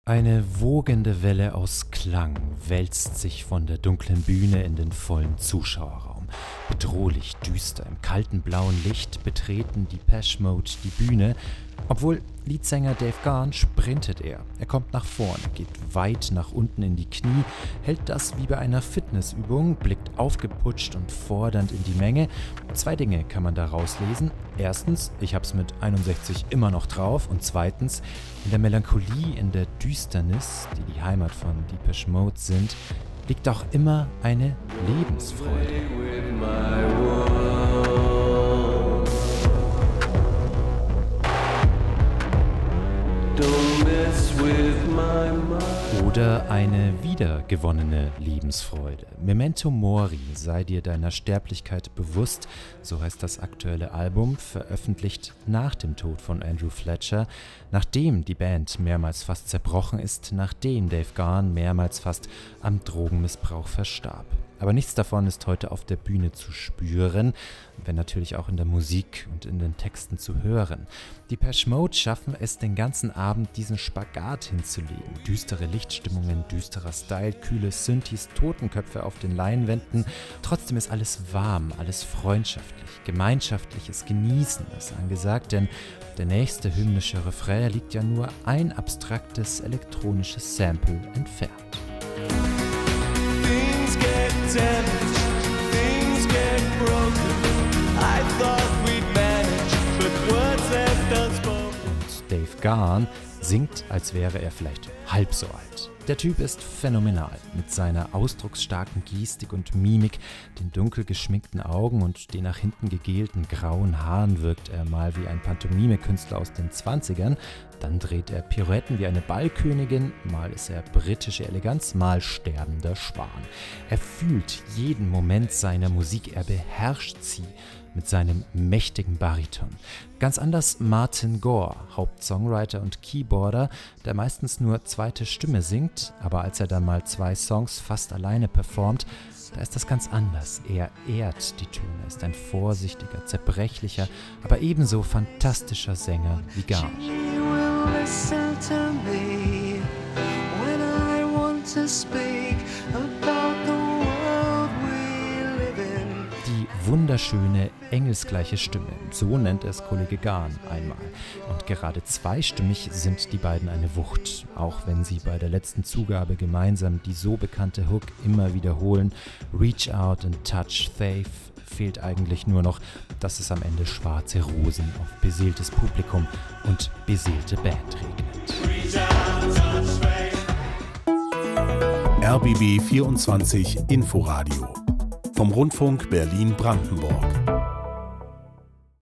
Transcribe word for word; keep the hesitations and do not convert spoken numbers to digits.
Eine wogende Welle aus Klang wälzt sich von der dunklen Bühne in den vollen Zuschauerraum. Bedrohlich düster im kalten blauen Licht betreten Depeche Mode die Bühne. Obwohl Leadsänger Dave Gahan sprintet er. Er kommt nach vorne, geht weit nach unten in die Knie, hält das wie bei einer Fitnessübung, blickt aufgeputscht und fordernd in die Menge. Zwei Dinge kann man da rauslesen. Erstens, ich hab's mit einundsechzig immer noch drauf. Und zweitens, in der Melancholie, in der Düsternis, die die Heimat von Depeche Mode sind, liegt auch immer eine Lebensfreude. Oder eine wiedergewonnene Lebensfreude. Memento Mori, sei dir deiner Sterblichkeit bewusst, so heißt das aktuelle Album, veröffentlicht nach dem Tod von Andrew Fletcher, nachdem die Band mehrmals fast zerbrochen ist, nachdem Dave Gahan mehrmals fast am Drogenmissbrauch verstarb. Aber nichts davon ist heute auf der Bühne zu spüren, wenn natürlich auch in der Musik und in den Texten zu hören. Depeche Mode schaffen es den ganzen Abend, diesen Spagat hinzulegen. Düstere Lichtstimmungen, düsterer Style, kühle Synthes, Totenköpfe auf den Leinwänden. Trotzdem ist alles warm, alles freundschaftlich, gemeinschaftliches Genießen ist angesagt, denn der nächste hymnische Refrain liegt ja nur ein abstraktes elektronisches Sample entfernt. Damaged, things get broken. I thought we'd manage, but words left unspoken. Und Dave Gahan singt, als wäre er vielleicht halb so alt. Der Typ ist phänomenal. Mit seiner ausdrucksstarken Gestik und Mimik, den dunkel geschminkten Augen und den nach hinten gegelten grauen Haaren wirkt er mal wie ein Pantomime-Künstler aus den zwanzigern. Dann dreht er Pirouetten wie eine Ballkönigin, mal ist er britische Eleganz, mal sterbender Schwan. Er fühlt jeden Moment seiner Musik, er beherrscht sie mit seinem mächtigen Bariton. Ganz anders Martin Gore, Hauptsongwriter und Keyboarder, der meistens nur zweite Stimme singt, aber als er dann mal zwei Songs fast alleine performt, da ist das ganz anders. Er ehrt die Töne, ist ein vorsichtiger, zerbrechlicher, aber ebenso fantastischer Sänger wie Gahan. Die wunderschöne, engelsgleiche Stimme, so nennt es Kollege Gahan einmal. Und gerade zweistimmig sind die beiden eine Wucht, auch wenn sie bei der letzten Zugabe gemeinsam die so bekannte Hook immer wiederholen. Reach out and touch faith. Fehlt eigentlich nur noch, dass es am Ende schwarze Rosen auf beseeltes Publikum und beseelte Band regnet. R B B vierundzwanzig Inforadio vom Rundfunk Berlin-Brandenburg.